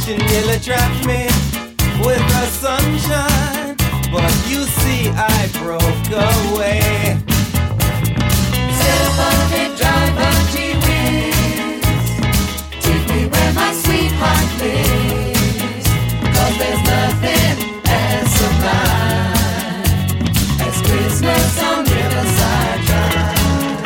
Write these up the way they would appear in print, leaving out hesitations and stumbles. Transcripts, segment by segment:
She nearly trapped me with her sunshine, but you see I broke away. Silver driver, gee whiz, take me where my sweetheart lives, 'cause there's nothing as sublime as Christmas on Riverside Drive.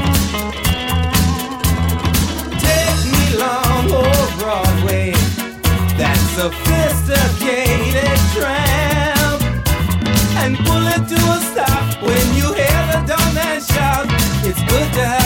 Take me long, oh Broadway, that sophisticated tramp, and pull it to a stop when you hear the doorman shout, it's good to have